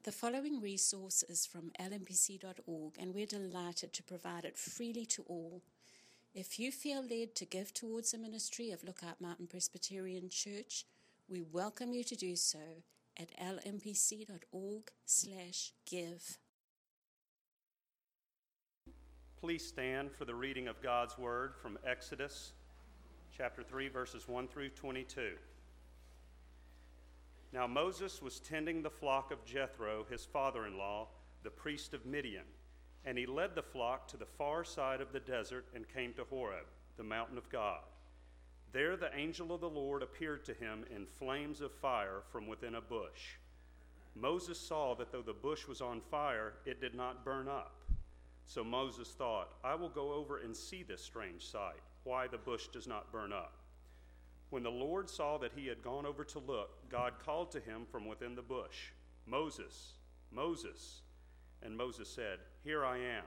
The following resource is from lmpc.org, and we're delighted to provide it freely to all. If you feel led to give towards the ministry of Lookout Mountain Presbyterian Church, we welcome you to do so at lmpc.org/give. Please stand for the reading of God's Word from Exodus chapter 3, verses 1 through 22. Now Moses was tending the flock of Jethro, his father-in-law, the priest of Midian, and he led the flock to the far side of the desert and came to Horeb, the mountain of God. There the angel of the Lord appeared to him in flames of fire from within a bush. Moses saw that though the bush was on fire, it did not burn up. So Moses thought, I will go over and see this strange sight, why the bush does not burn up. When the Lord saw that he had gone over to look, God called to him from within the bush, Moses, Moses. And Moses said, Here I am.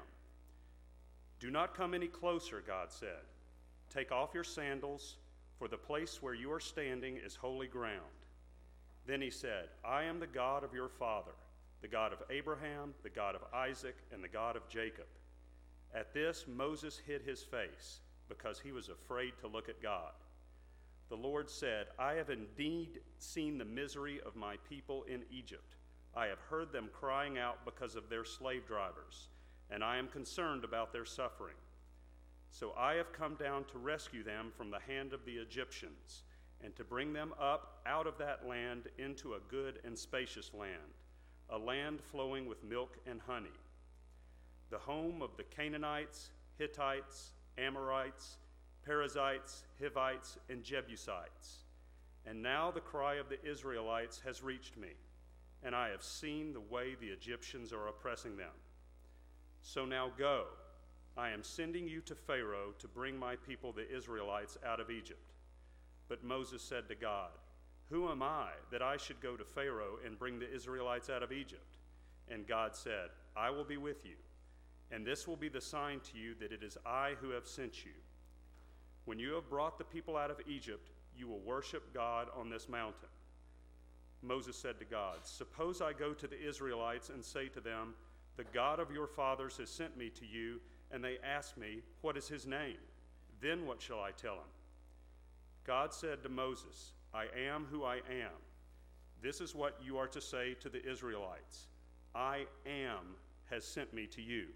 Do not come any closer, God said. Take off your sandals, for the place where you are standing is holy ground. Then he said, I am the God of your father, the God of Abraham, the God of Isaac, and the God of Jacob. At this, Moses hid his face, because he was afraid to look at God. The Lord said, I have indeed seen the misery of my people in Egypt. I have heard them crying out because of their slave drivers, and I am concerned about their suffering. So I have come down to rescue them from the hand of the Egyptians, and to bring them up out of that land into a good and spacious land, a land flowing with milk and honey, the home of the Canaanites, Hittites, Amorites, Perizzites, Hivites, and Jebusites. And now the cry of the Israelites has reached me, and I have seen the way the Egyptians are oppressing them. So now go, I am sending you to Pharaoh to bring my people the Israelites out of Egypt. But Moses said to God, Who am I that I should go to Pharaoh and bring the Israelites out of Egypt? And God said, I will be with you, and this will be the sign to you that it is I who have sent you. When you have brought the people out of Egypt, you will worship God on this mountain. Moses said to God, Suppose I go to the Israelites and say to them, The God of your fathers has sent me to you, and they ask me, What is his name? Then what shall I tell them? God said to Moses, I am who I am. This is what you are to say to the Israelites. I am has sent me to you.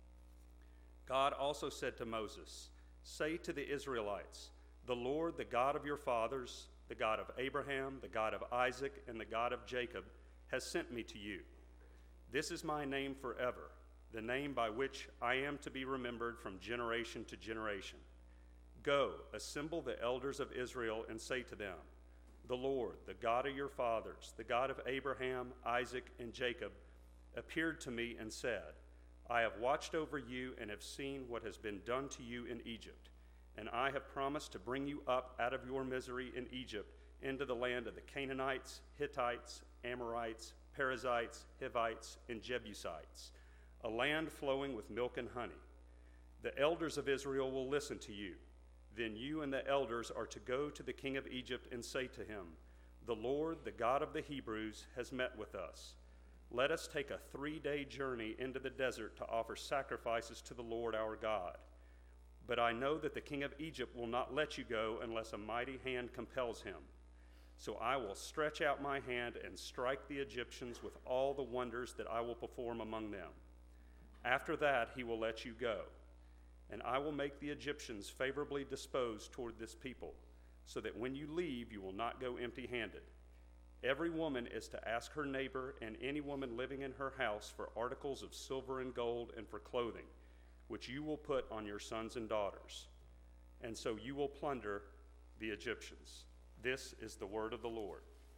God also said to Moses, Say to the Israelites, The Lord, the God of your fathers, the God of Abraham, the God of Isaac, and the God of Jacob, has sent me to you. This is my name forever, the name by which I am to be remembered from generation to generation. Go, assemble the elders of Israel, and say to them, The Lord, the God of your fathers, the God of Abraham, Isaac, and Jacob, appeared to me and said, I have watched over you and have seen what has been done to you in Egypt, and I have promised to bring you up out of your misery in Egypt into the land of the Canaanites, Hittites, Amorites, Perizzites, Hivites, and Jebusites, a land flowing with milk and honey. The elders of Israel will listen to you. Then you and the elders are to go to the king of Egypt and say to him, The Lord, the God of the Hebrews, has met with us. Let us take a 3-day journey into the desert to offer sacrifices to the Lord our God. But I know that the king of Egypt will not let you go unless a mighty hand compels him. So I will stretch out my hand and strike the Egyptians with all the wonders that I will perform among them. After that he will let you go, and I will make the Egyptians favorably disposed toward this people, so that when you leave you will not go empty-handed. Every woman is to ask her neighbor and any woman living in her house for articles of silver and gold and for clothing, which you will put on your sons and daughters. And so you will plunder the Egyptians. This is the word of the Lord.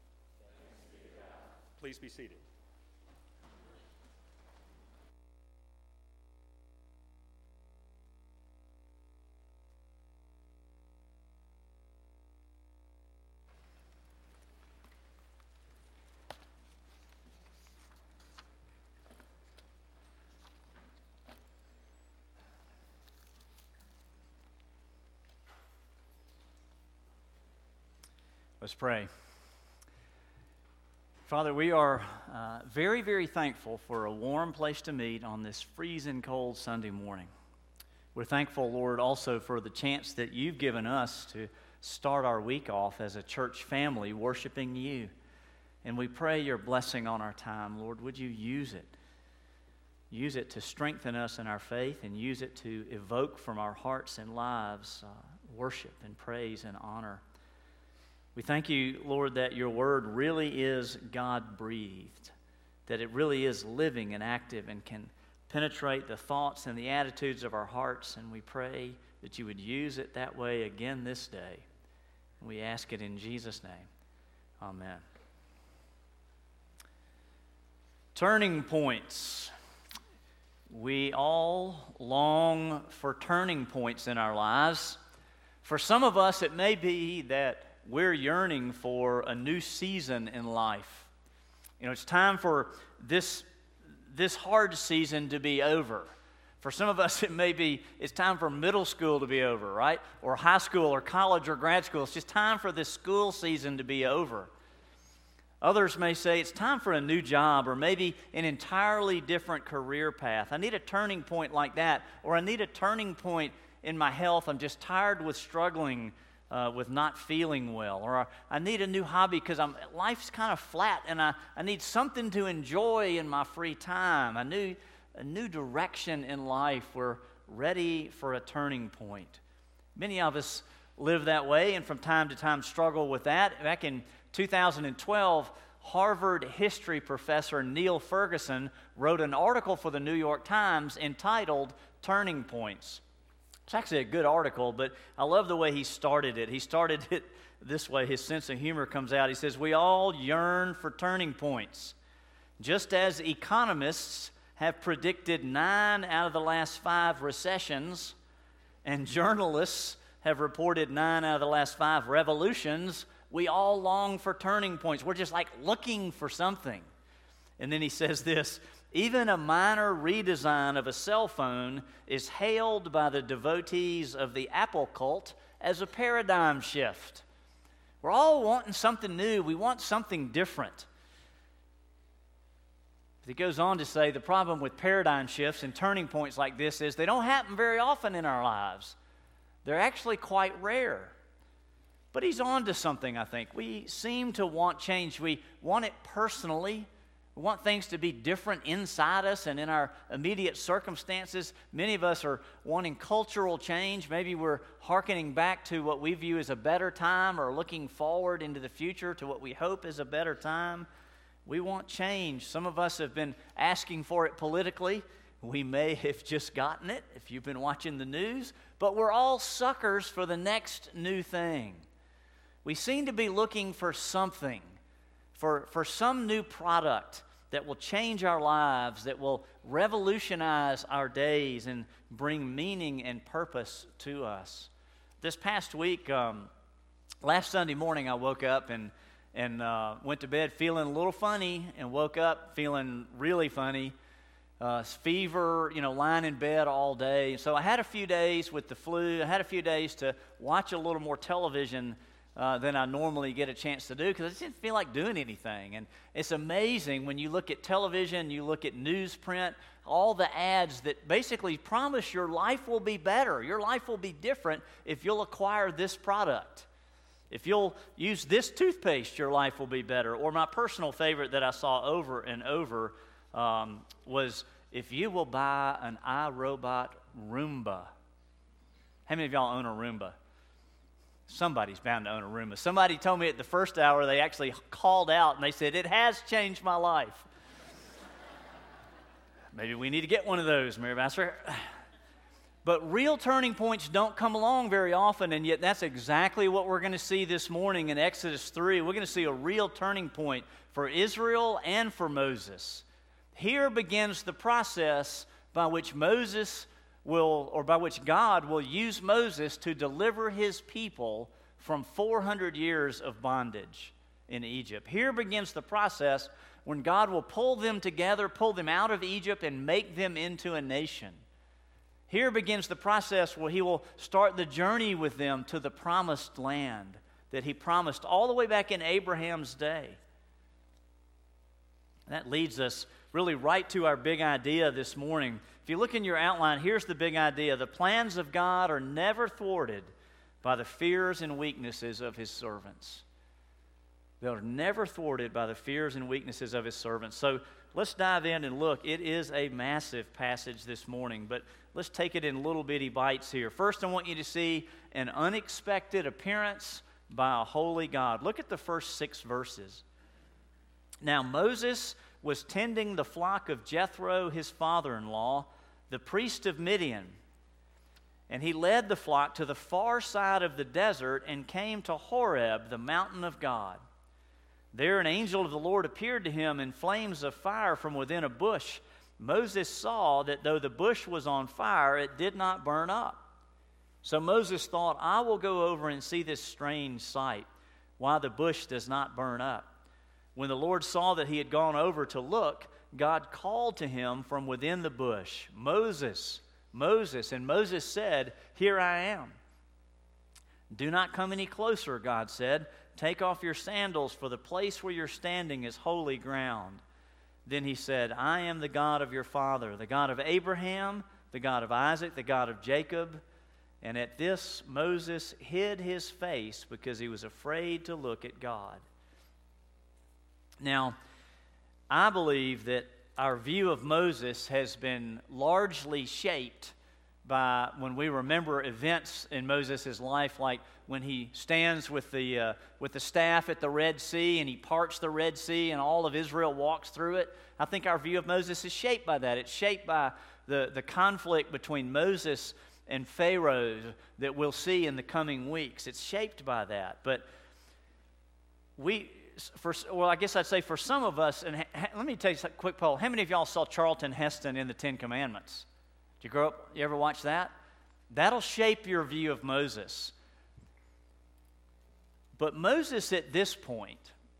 Please be seated. Let's pray. Father, we are very, very thankful for a warm place to meet on this freezing cold Sunday morning. We're thankful, Lord, also for the chance that you've given us to start our week off as a church family worshiping you. And we pray your blessing on our time. Lord, would you use it? Use it to strengthen us in our faith and use it to evoke from our hearts and lives worship and praise and honor. We thank you, Lord, that your word really is God-breathed, that it really is living and active and can penetrate the thoughts and the attitudes of our hearts, and we pray that you would use it that way again this day. And we ask it in Jesus' name. Amen. Turning points. We all long for turning points in our lives. For some of us, it may be that we're yearning for a new season in life. You know, it's time for this hard season to be over. For some of us, it may be it's time for middle school to be over, right? Or high school or college or grad school. It's just time for this school season to be over. Others may say it's time for a new job or maybe an entirely different career path. I need a turning point like that, or I need a turning point in my health. I'm just tired with struggling with not feeling well, or I need a new hobby because life's kind of flat and I need something to enjoy in my free time. A new direction in life. We're ready for a turning point. Many of us live that way and from time to time struggle with that. Back in 2012, Harvard history professor Neil Ferguson wrote an article for the New York Times entitled Turning Points. It's actually a good article, but I love the way he started it. He started it this way. His sense of humor comes out. He says, "We all yearn for turning points. Just as economists have predicted 9 out of the last 5 recessions, and journalists have reported 9 out of the last 5 revolutions, we all long for turning points." We're just like looking for something. And then he says this, "Even a minor redesign of a cell phone is hailed by the devotees of the Apple cult as a paradigm shift." We're all wanting something new. We want something different. He goes on to say the problem with paradigm shifts and turning points like this is they don't happen very often in our lives. They're actually quite rare. But he's on to something, I think. We seem to want change. We want it personally. We want things to be different inside us and in our immediate circumstances. Many of us are wanting cultural change. Maybe we're hearkening back to what we view as a better time or looking forward into the future to what we hope is a better time. We want change. Some of us have been asking for it politically. We may have just gotten it if you've been watching the news. But we're all suckers for the next new thing. We seem to be looking for something, for some new product that will change our lives, that will revolutionize our days and bring meaning and purpose to us. This past week, last Sunday morning, I woke up and went to bed feeling a little funny and woke up feeling really funny. Fever, lying in bed all day. So I had a few days with the flu. I had a few days to watch a little more television than I normally get a chance to do because I just didn't feel like doing anything. And it's amazing when you look at television, you look at newsprint, all the ads that basically promise your life will be better. Your life will be different if you'll acquire this product. If you'll use this toothpaste, your life will be better. Or my personal favorite that I saw over and over was if you will buy an iRobot Roomba. How many of y'all own a Roomba? Somebody's bound to own a Roomba. Somebody told me at the first hour they actually called out and they said, "It has changed my life." Maybe we need to get one of those, Mary Vassar. But real turning points don't come along very often, and yet that's exactly what we're going to see this morning in Exodus 3. We're going to see a real turning point for Israel and for Moses. Here begins the process by which God will use Moses to deliver his people from 400 years of bondage in Egypt. Here begins the process when God will pull them together, pull them out of Egypt, and make them into a nation. Here begins the process where he will start the journey with them to the promised land that he promised all the way back in Abraham's day. That leads us really right to our big idea this morning. If you look in your outline, here's the big idea. The plans of God are never thwarted by the fears and weaknesses of His servants. They're never thwarted by the fears and weaknesses of His servants. So let's dive in and look. It is a massive passage this morning, but let's take it in little bitty bites here. First, I want you to see an unexpected appearance by a holy God. Look at the first 6 verses. Now Moses was tending the flock of Jethro, his father-in-law, the priest of Midian. And he led the flock to the far side of the desert and came to Horeb, the mountain of God. There an angel of the Lord appeared to him in flames of fire from within a bush. Moses saw that though the bush was on fire, it did not burn up. So Moses thought, I will go over and see this strange sight, why the bush does not burn up. When the Lord saw that he had gone over to look, God called to him from within the bush, Moses, Moses. And Moses said, Here I am. Do not come any closer, God said. Take off your sandals, for the place where you're standing is holy ground. Then he said, I am the God of your father, the God of Abraham, the God of Isaac, the God of Jacob. And at this, Moses hid his face because he was afraid to look at God. Now, I believe that our view of Moses has been largely shaped by when we remember events in Moses' life, like when he stands with the staff at the Red Sea and he parts the Red Sea and all of Israel walks through it. I think our view of Moses is shaped by that. It's shaped by the conflict between Moses and Pharaoh that we'll see in the coming weeks. It's shaped by that. But I guess I'd say for some of us, and let me tell you a quick poll. How many of y'all saw Charlton Heston in the Ten Commandments? Did you grow up? You ever watch that? That'll shape your view of Moses. But Moses at this point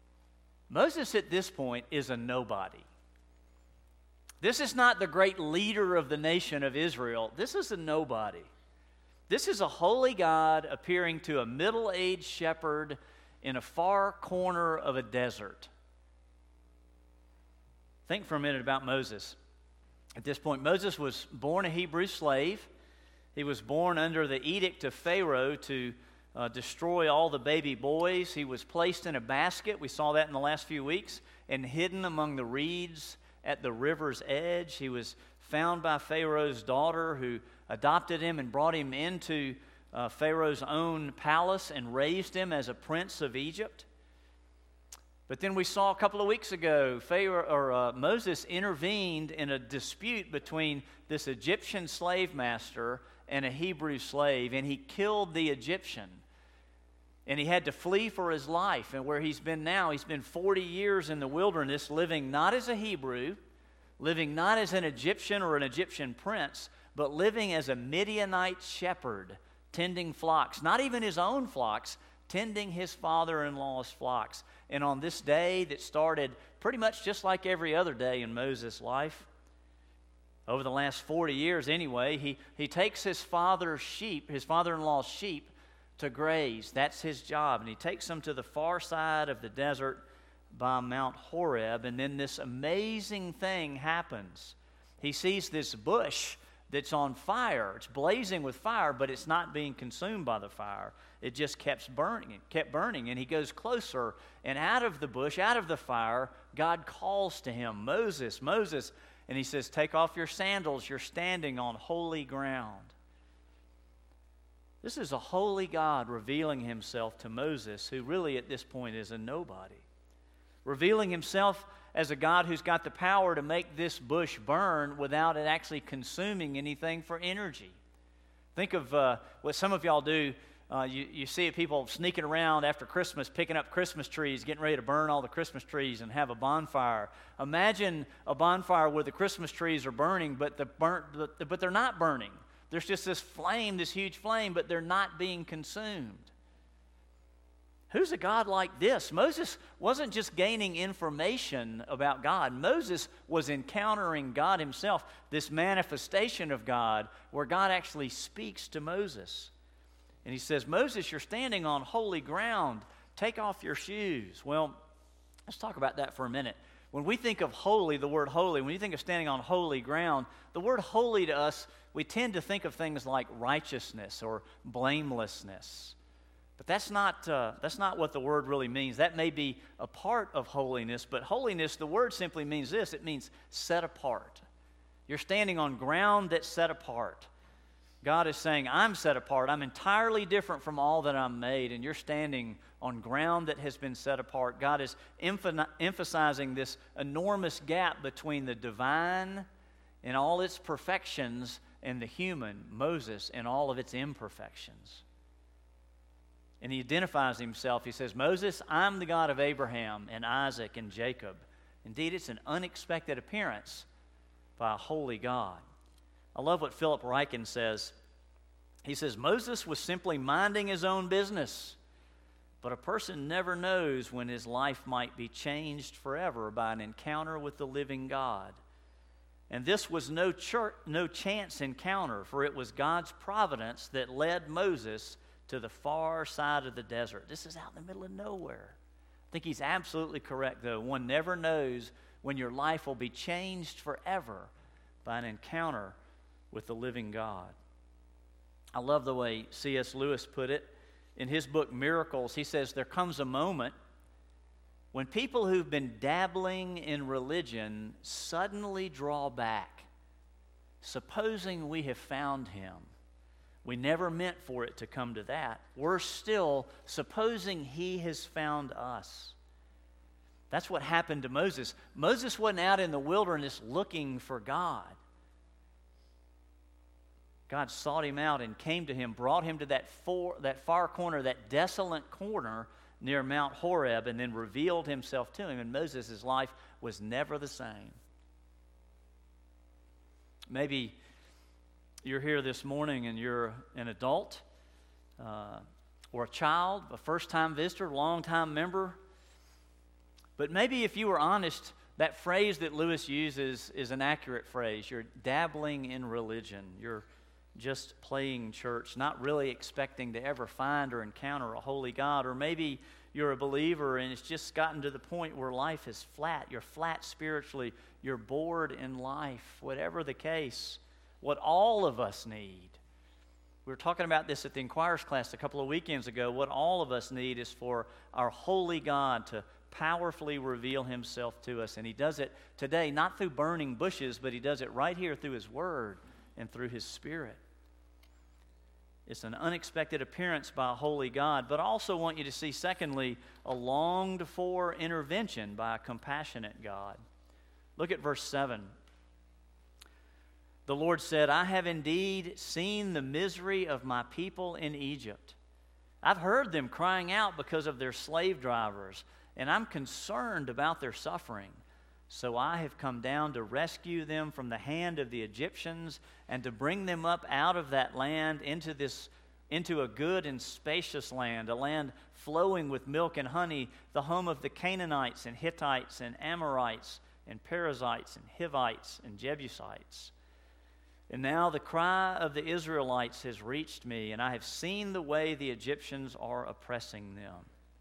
is a nobody. This is not the great leader of the nation of Israel. This is a nobody. This is a holy God appearing to a middle-aged shepherd in a far corner of a desert. Think for a minute about Moses. At this point, Moses was born a Hebrew slave. He was born under the edict of Pharaoh to destroy all the baby boys. He was placed in a basket, we saw that in the last few weeks, and hidden among the reeds at the river's edge. He was found by Pharaoh's daughter, who adopted him and brought him into Pharaoh's own palace and raised him as a prince of Egypt. But then we saw a couple of weeks ago, Moses intervened in a dispute between this Egyptian slave master and a Hebrew slave, and he killed the Egyptian. And he had to flee for his life. And where he's been now, he's been 40 years in the wilderness, living not as a Hebrew, living not as an Egyptian or an Egyptian prince, but living as a Midianite shepherd, tending flocks, not even his own flocks, tending his father-in-law's flocks. And on this day that started pretty much just like every other day in Moses' life, over the last 40 years anyway, he takes his father-in-law's sheep, to graze. That's his job. And he takes them to the far side of the desert by Mount Horeb. And then this amazing thing happens. He sees this bush that's on fire. It's blazing with fire, but it's not being consumed by the fire. It just kept burning. And he goes closer. And out of the bush, out of the fire, God calls to him, Moses, Moses. And he says, take off your sandals. You're standing on holy ground. This is a holy God revealing himself to Moses, who really at this point is a nobody. Revealing himself as a God who's got the power to make this bush burn without it actually consuming anything for energy. Think of what some of y'all do. You see people sneaking around after Christmas, picking up Christmas trees, getting ready to burn all the Christmas trees and have a bonfire. Imagine a bonfire where the Christmas trees are burning, but they're not burning. There's just this flame, this huge flame, but they're not being consumed. Who's a God like this? Moses wasn't just gaining information about God. Moses was encountering God himself, this manifestation of God, where God actually speaks to Moses. And he says, Moses, you're standing on holy ground. Take off your shoes. Well, let's talk about that for a minute. When we think of holy, the word holy, when you think of standing on holy ground, the word holy to us, we tend to think of things like righteousness or blamelessness. But that's not what the word really means. That may be a part of holiness, but holiness, the word simply means this. It means set apart. You're standing on ground that's set apart. God is saying, I'm set apart. I'm entirely different from all that I'm made, and you're standing on ground that has been set apart. God is emphasizing this enormous gap between the divine and all its perfections and the human, Moses, and all of its imperfections. And he identifies himself. He says, Moses, I'm the God of Abraham and Isaac and Jacob. Indeed, it's an unexpected appearance by a holy God. I love what Philip Ryken says. He says, Moses was simply minding his own business, but a person never knows when his life might be changed forever by an encounter with the living God. And this was no chance encounter, for it was God's providence that led Moses to the far side of the desert. This is out in the middle of nowhere. I think he's absolutely correct, though. One never knows when your life will be changed forever by an encounter with the living God. I love the way C.S. Lewis put it. In his book, Miracles, he says, there comes a moment when people who've been dabbling in religion suddenly draw back, supposing we have found him. We never meant for it to come to that. Worse still, supposing he has found us. That's what happened to Moses. Moses wasn't out in the wilderness looking for God. God sought him out and came to him, brought him to that far corner, that desolate corner near Mount Horeb, and then revealed himself to him. And Moses' life was never the same. Maybe you're here this morning and you're an adult or a child, a first-time visitor, long-time member. But maybe if you were honest, that phrase that Lewis uses is an accurate phrase. You're dabbling in religion. You're just playing church, not really expecting to ever find or encounter a holy God. Or maybe you're a believer and it's just gotten to the point where life is flat. You're flat spiritually. You're bored in life. Whatever the case, what all of us need. We were talking about this at the Inquirers class a couple of weekends ago. What all of us need is for our holy God to powerfully reveal himself to us. And he does it today, not through burning bushes, but he does it right here through his word and through his Spirit. It's an unexpected appearance by a holy God, but I also want you to see, secondly, a longed-for intervention by a compassionate God. Look at verse 7. The Lord said, I have indeed seen the misery of my people in Egypt. I've heard them crying out because of their slave drivers, and I'm concerned about their suffering. So I have come down to rescue them from the hand of the Egyptians and to bring them up out of that land into a good and spacious land, a land flowing with milk and honey, the home of the Canaanites and Hittites and Amorites and Perizzites and Hivites and Jebusites. And now the cry of the Israelites has reached me, and I have seen the way the Egyptians are oppressing them.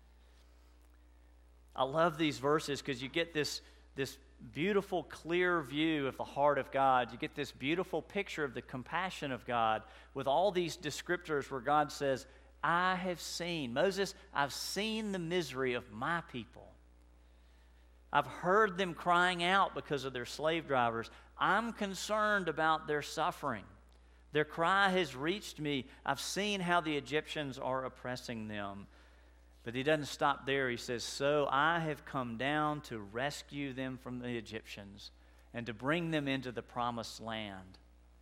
I love these verses because you get this beautiful, clear view of the heart of God. You get this beautiful picture of the compassion of God with all these descriptors where God says, I have seen. Moses, I've seen the misery of my people. I've heard them crying out because of their slave drivers. I'm concerned about their suffering. Their cry has reached me. I've seen how the Egyptians are oppressing them. But he doesn't stop there. He says, so I have come down to rescue them from the Egyptians and to bring them into the promised land.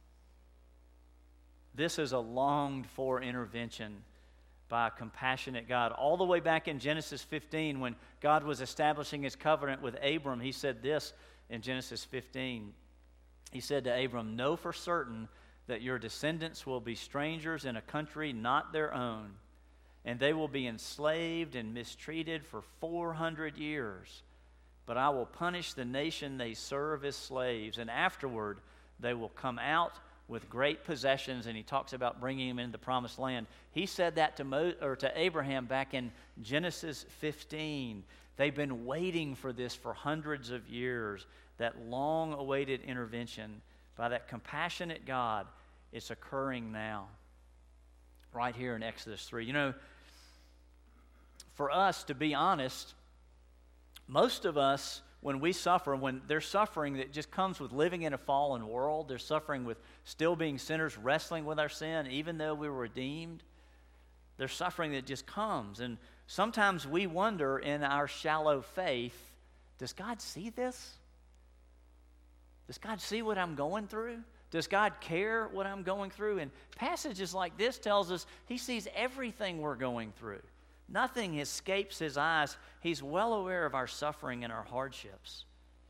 This is a longed-for intervention by a compassionate God. All the way back in Genesis 15, when God was establishing his covenant with Abram, he said this in Genesis 15. He said to Abram, know for certain that your descendants will be strangers in a country not their own, and they will be enslaved and mistreated for 400 years. But I will punish the nation they serve as slaves, and afterward they will come out with great possessions. And he talks about bringing them into the promised land. He said that to Abraham back in Genesis 15. They've been waiting for this for hundreds of years, that long-awaited intervention by that compassionate God. It's occurring now, right here in Exodus 3. You know, for us, to be honest, most of us, when we suffer, when there's suffering that just comes with living in a fallen world, there's suffering with still being sinners, wrestling with our sin, even though we were redeemed, there's suffering that just comes. And sometimes we wonder in our shallow faith, does God see this? Does God see what I'm going through? Does God care what I'm going through? And passages like this tells us He sees everything we're going through. Nothing escapes His eyes. He's well aware of our suffering and our hardships.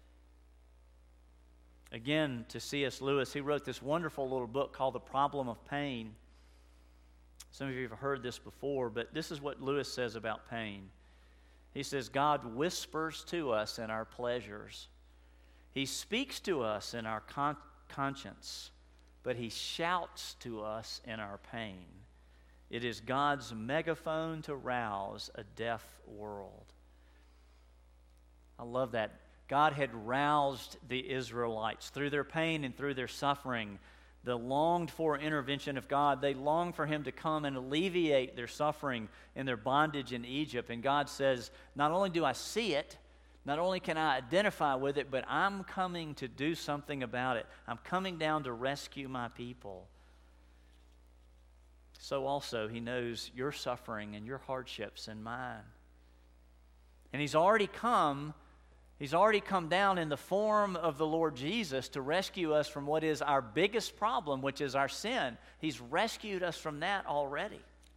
Again, to C.S. Lewis, he wrote this wonderful little book called The Problem of Pain. Some of you have heard this before, but this is what Lewis says about pain. He says, God whispers to us in our pleasures. He speaks to us in our conscience, but He shouts to us in our pain. It is God's megaphone to rouse a deaf world. I love that. God had roused the Israelites through their pain and through their suffering, the longed-for intervention of God. They longed for Him to come and alleviate their suffering and their bondage in Egypt. And God says, not only do I see it, not only can I identify with it, but I'm coming to do something about it. I'm coming down to rescue my people. So also, He knows your suffering and your hardships and mine. And He's already come down in the form of the Lord Jesus to rescue us from what is our biggest problem, which is our sin. He's rescued us from that already.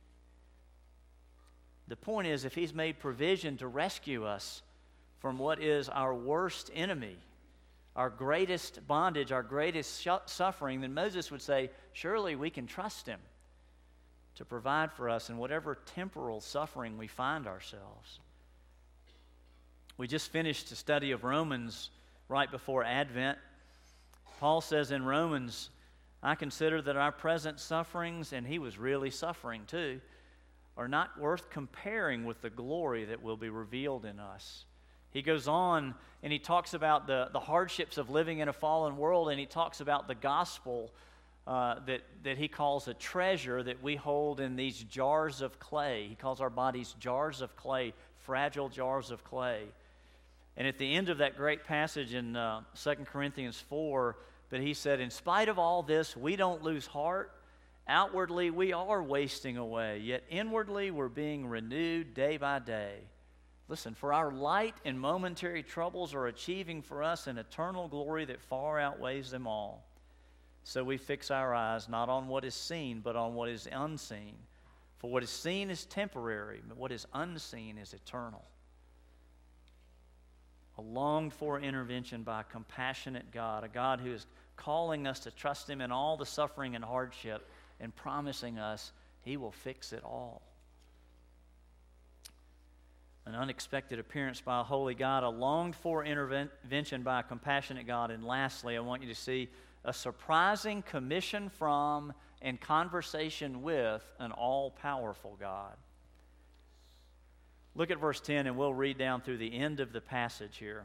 The point is, if He's made provision to rescue us from what is our worst enemy, our greatest bondage, our greatest suffering, then Moses would say, surely we can trust Him to provide for us in whatever temporal suffering we find ourselves. We just finished a study of Romans right before Advent. Paul says in Romans, I consider that our present sufferings, and he was really suffering too, are not worth comparing with the glory that will be revealed in us. He goes on and he talks about the hardships of living in a fallen world, and he talks about the gospel that he calls a treasure that we hold in these jars of clay. He calls our bodies jars of clay, fragile jars of clay. And at the end of that great passage in 2 Corinthians 4, but he said, in spite of all this, we don't lose heart. Outwardly, we are wasting away, yet inwardly we're being renewed day by day. Listen, for our light and momentary troubles are achieving for us an eternal glory that far outweighs them all. So we fix our eyes not on what is seen, but on what is unseen. For what is seen is temporary, but what is unseen is eternal. A longed-for intervention by a compassionate God, a God who is calling us to trust Him in all the suffering and hardship and promising us He will fix it all. An unexpected appearance by a holy God, a longed-for intervention by a compassionate God, and lastly, I want you to see a surprising commission from and conversation with an all-powerful God. Look at verse 10, and we'll read down through the end of the passage here.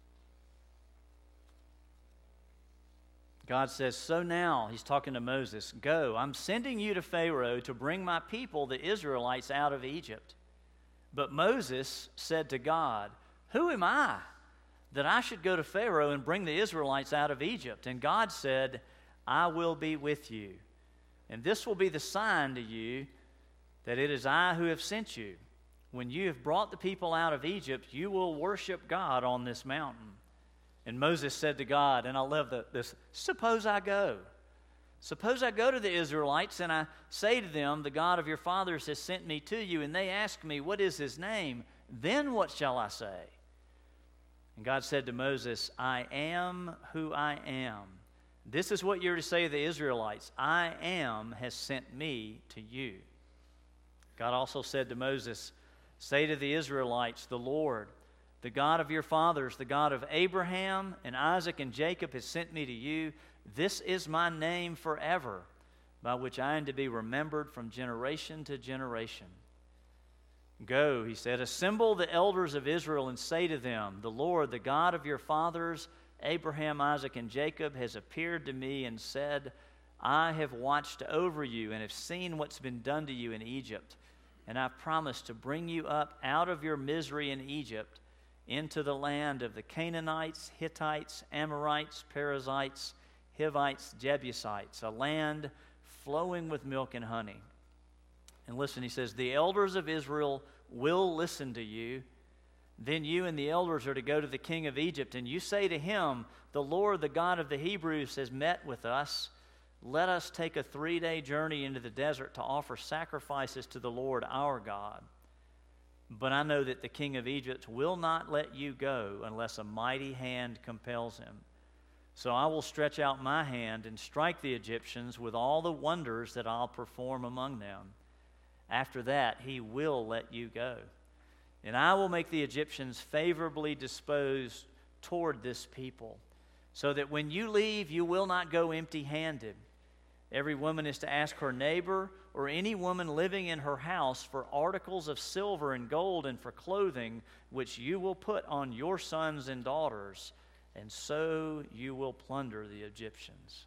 God says, so now, He's talking to Moses, go, I'm sending you to Pharaoh to bring my people, the Israelites, out of Egypt. But Moses said to God, who am I that I should go to Pharaoh and bring the Israelites out of Egypt? And God said, I will be with you. And this will be the sign to you that it is I who have sent you. When you have brought the people out of Egypt, you will worship God on this mountain. And Moses said to God, and I love this, suppose I go. Suppose I go to the Israelites and I say to them, the God of your fathers has sent me to you, and they ask me, what is His name? Then what shall I say? And God said to Moses, I am who I am. This is what you're to say to the Israelites, I am has sent me to you. God also said to Moses, say to the Israelites, the Lord, the God of your fathers, the God of Abraham and Isaac and Jacob has sent me to you. This is my name forever, by which I am to be remembered from generation to generation. Go, he said, assemble the elders of Israel and say to them, the Lord, the God of your fathers, Abraham, Isaac, and Jacob, has appeared to me and said, I have watched over you and have seen what's been done to you in Egypt, and I've promised to bring you up out of your misery in Egypt into the land of the Canaanites, Hittites, Amorites, Perizzites, Hivites, Jebusites, a land flowing with milk and honey. And listen, he says, the elders of Israel will listen to you. Then you and the elders are to go to the king of Egypt, and you say to him, the Lord, the God of the Hebrews, has met with us. Let us take a 3-day journey into the desert to offer sacrifices to the Lord our God. But I know that the king of Egypt will not let you go unless a mighty hand compels him. So I will stretch out my hand and strike the Egyptians with all the wonders that I'll perform among them. After that, he will let you go. And I will make the Egyptians favorably disposed toward this people, so that when you leave, you will not go empty-handed. Every woman is to ask her neighbor or any woman living in her house for articles of silver and gold and for clothing, which you will put on your sons and daughters, and so you will plunder the Egyptians.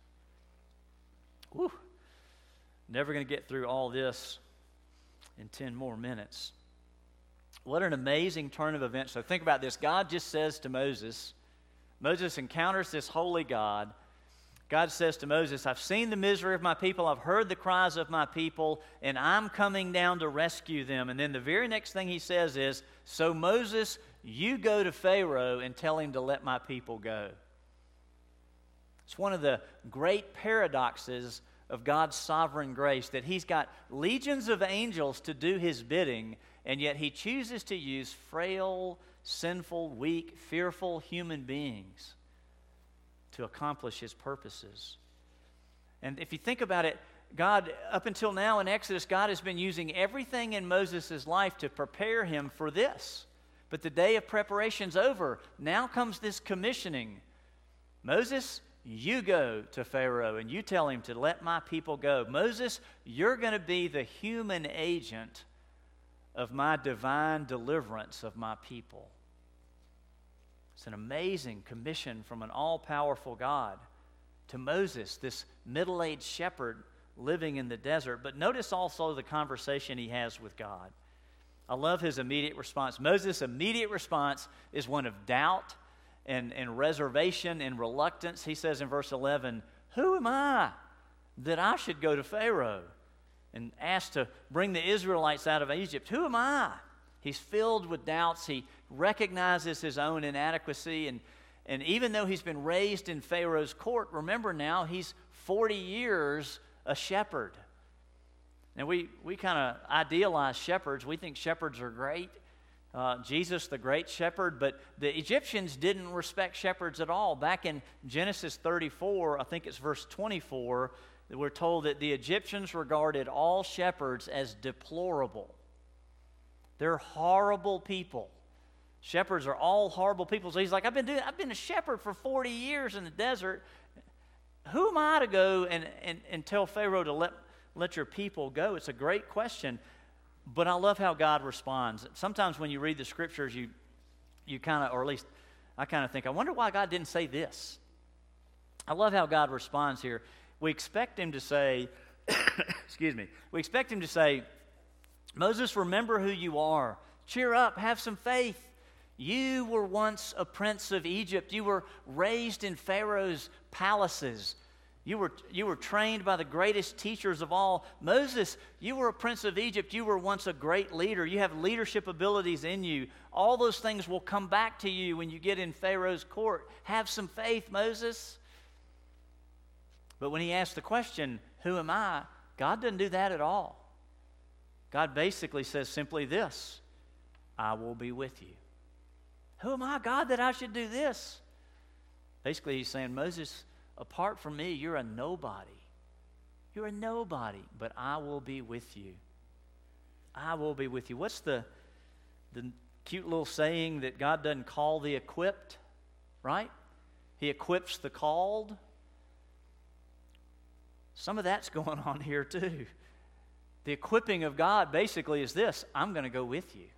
Whew. Never going to get through all this in 10 more minutes. What an amazing turn of events. So think about this. God just says to Moses encounters this holy God. God says to Moses, I've seen the misery of my people, I've heard the cries of my people, and I'm coming down to rescue them. And then the very next thing he says is, so Moses, you go to Pharaoh and tell him to let my people go. It's one of the great paradoxes of God's sovereign grace, that he's got legions of angels to do his bidding, and yet he chooses to use frail, sinful, weak, fearful human beings to accomplish his purposes. And if you think about it, God, up until now in Exodus, God has been using everything in Moses' life to prepare him for this. But the day of preparation's over. Now comes this commissioning. Moses, you go to Pharaoh and you tell him to let my people go. Moses, you're going to be the human agent of my divine deliverance of my people. It's an amazing commission from an all-powerful God to Moses, this middle-aged shepherd living in the desert. But notice also the conversation he has with God. I love his immediate response. Moses' immediate response is one of doubt and reservation and reluctance. He says in verse 11, who am I that I should go to Pharaoh and ask to bring the Israelites out of Egypt? Who am I? He's filled with doubts. He recognizes his own inadequacy. And even though he's been raised in Pharaoh's court, remember now, he's 40 years a shepherd. And we kind of idealize shepherds. We think shepherds are great. Jesus, the great shepherd, but the Egyptians didn't respect shepherds at all. Back in Genesis 34, I think it's verse 24, we're told that the Egyptians regarded all shepherds as deplorable. They're horrible people. Shepherds are all horrible people. So he's like, I've been a shepherd for 40 years in the desert. Who am I to go and tell Pharaoh to let your people go? It's a great question. But I love how God responds. Sometimes when you read the scriptures, you kind of, or at least I kind of think, I wonder why God didn't say this. I love how God responds here. We expect him to say, we expect him to say, Moses, remember who you are. Cheer up, have some faith. You were once a prince of Egypt. You were raised in Pharaoh's palaces. You were trained by the greatest teachers of all. Moses, you were a prince of Egypt. You were once a great leader. You have leadership abilities in you. All those things will come back to you when you get in Pharaoh's court. Have some faith, Moses. But when he asks the question, who am I? God doesn't do that at all. God basically says simply this, I will be with you. Who am I, God, that I should do this? Basically, he's saying, Moses, apart from me, you're a nobody. You're a nobody, but I will be with you. I will be with you. What's the cute little saying that God doesn't call the equipped, right? He equips the called. Some of that's going on here too. The equipping of God basically is this: I'm going to go with you.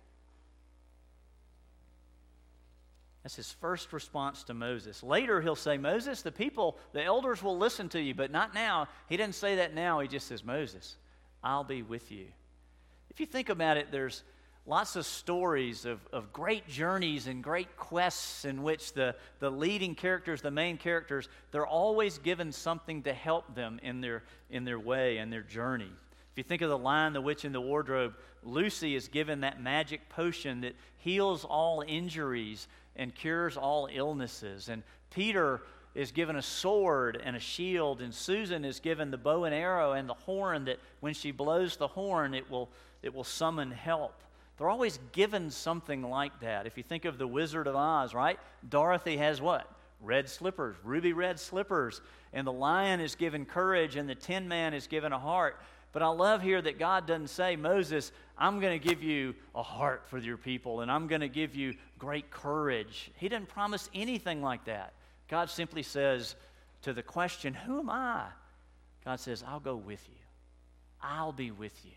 That's his first response to Moses. Later he'll say, Moses, the elders will listen to you, but not now. He doesn't say that now. He just says, Moses, I'll be with you. If you think about it, there's lots of stories of great journeys and great quests in which the leading characters, the main characters, they're always given something to help them in their way and their journey. If you think of The Lion, the Witch, and the Wardrobe, Lucy is given that magic potion that heals all injuries and cures all illnesses. And Peter is given a sword and a shield, and Susan is given the bow and arrow and the horn that when she blows the horn, it will summon help. They're always given something like that. If you think of The Wizard of Oz, right? Dorothy has what? Red slippers, ruby red slippers. And the lion is given courage, and the Tin Man is given a heart. But I love here that God doesn't say, Moses, I'm going to give you a heart for your people, and I'm going to give you great courage. He doesn't promise anything like that. God simply says to the question, who am I? God says, I'll go with you. I'll be with you.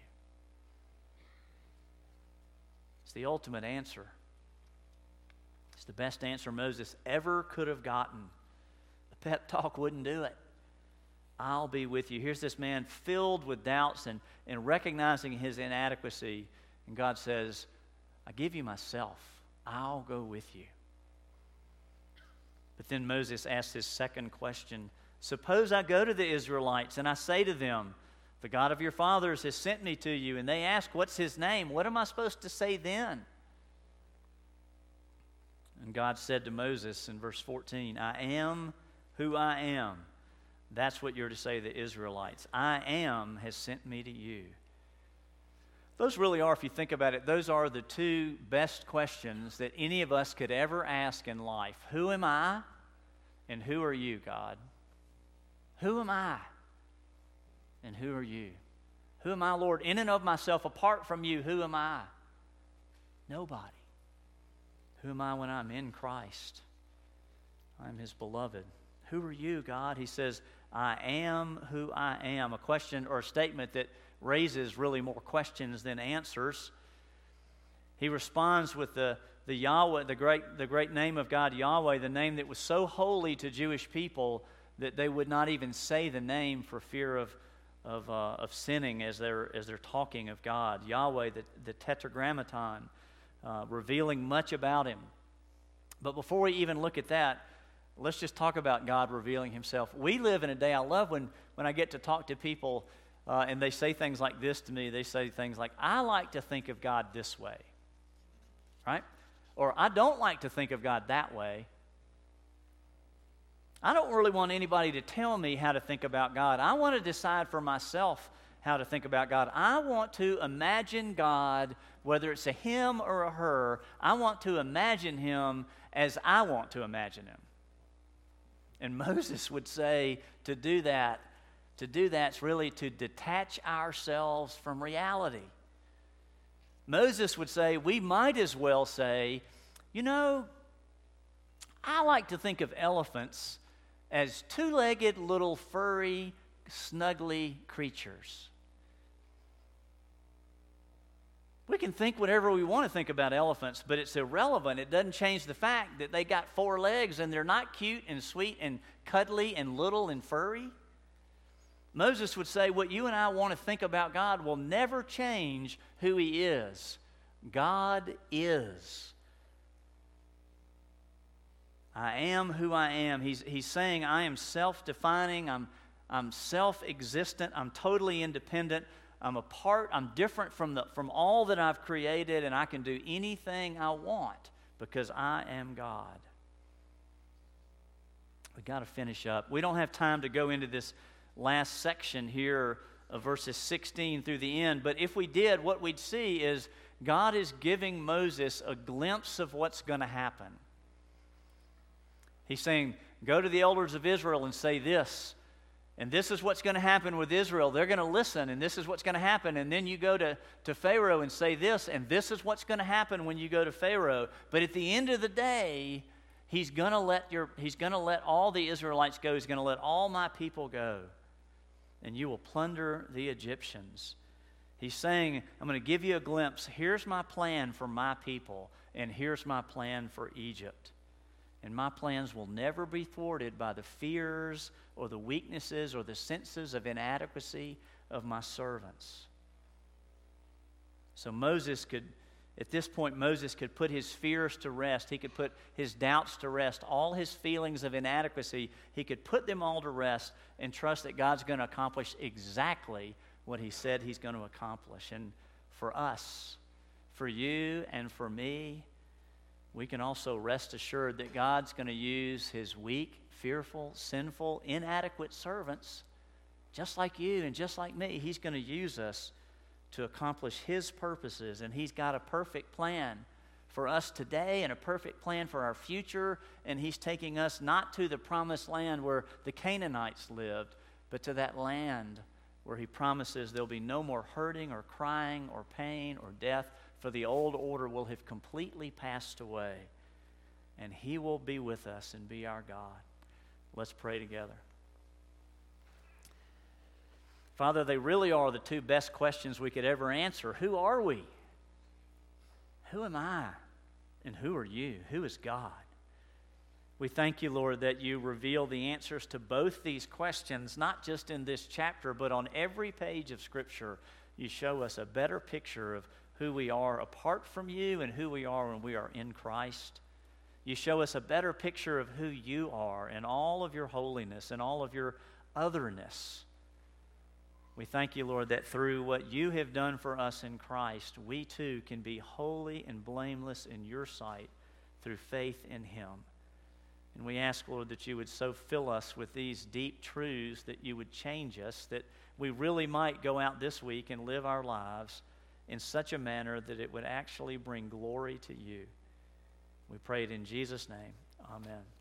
It's the ultimate answer. It's the best answer Moses ever could have gotten. The pep talk wouldn't do it. I'll be with you. Here's this man filled with doubts and recognizing his inadequacy. And God says, I give you myself. I'll go with you. But then Moses asks his second question. Suppose I go to the Israelites and I say to them, the God of your fathers has sent me to you. And they ask, what's his name? What am I supposed to say then? And God said to Moses in verse 14, I am who I am. That's what you're to say to the Israelites. I am has sent me to you. Those really are, if you think about it, those are the two best questions that any of us could ever ask in life. Who am I? And who are you, God? Who am I? And who are you? Who am I, Lord? In and of myself, apart from you, who am I? Nobody. Who am I when I'm in Christ? I'm his beloved. Who are you, God? He says, I am who I am. A question or a statement that raises really more questions than answers. He responds with the Yahweh, the great name of God, Yahweh, the name that was so holy to Jewish people that they would not even say the name for fear of sinning as they're talking of God. Yahweh, the Tetragrammaton, revealing much about him. But before we even look at that, let's just talk about God revealing himself. We live in a day, I love when I get to talk to people and they say things like this to me. They say things like, I like to think of God this way, right? Or I don't like to think of God that way. I don't really want anybody to tell me how to think about God. I want to decide for myself how to think about God. I want to imagine God, whether it's a him or a her, I want to imagine him as I want to imagine him. And Moses would say to do that's really to detach ourselves from reality. Moses would say, we might as well say, I like to think of elephants as two-legged little furry, snuggly creatures. We can think whatever we want to think about elephants, but it's irrelevant. It doesn't change the fact that they got 4 legs and they're not cute and sweet and cuddly and little and furry. Moses would say what you and I want to think about God will never change who he is. God is. I am who I am. He's saying I am self-defining. I'm self-existent. I'm totally independent. I'm different from all that I've created, and I can do anything I want because I am God. We've got to finish up. We don't have time to go into this last section here of verses 16 through the end, but if we did, what we'd see is God is giving Moses a glimpse of what's going to happen. He's saying, go to the elders of Israel and say this. And this is what's going to happen with Israel. They're going to listen, and this is what's going to happen. And then you go to Pharaoh and say this, and this is what's going to happen when you go to Pharaoh. But at the end of the day, he's going to let all the Israelites go. He's going to let all my people go. And you will plunder the Egyptians. He's saying, I'm going to give you a glimpse. Here's my plan for my people, and here's my plan for Egypt. And my plans will never be thwarted by the fears or the weaknesses or the senses of inadequacy of my servants. So at this point, Moses could put his fears to rest. He could put his doubts to rest. All his feelings of inadequacy, he could put them all to rest and trust that God's going to accomplish exactly what he said he's going to accomplish. And for us, for you and for me, we can also rest assured that God's going to use his weak, fearful, sinful, inadequate servants, just like you and just like me. He's going to use us to accomplish his purposes, and he's got a perfect plan for us today and a perfect plan for our future, and he's taking us not to the promised land where the Canaanites lived, but to that land where he promises there'll be no more hurting or crying or pain or death, for the old order will have completely passed away, and he will be with us and be our God. Let's pray together. Father, they really are the two best questions we could ever answer. Who are we? Who am I? And who are you? Who is God? We thank you, Lord, that you reveal the answers to both these questions, not just in this chapter, but on every page of Scripture. You show us a better picture of who we are apart from you and who we are when we are in Christ. You show us a better picture of who you are and all of your holiness and all of your otherness. We thank you, Lord, that through what you have done for us in Christ, we too can be holy and blameless in your sight through faith in him. And we ask, Lord, that you would so fill us with these deep truths that you would change us, that we really might go out this week and live our lives in such a manner that it would actually bring glory to you. We pray it in Jesus' name. Amen.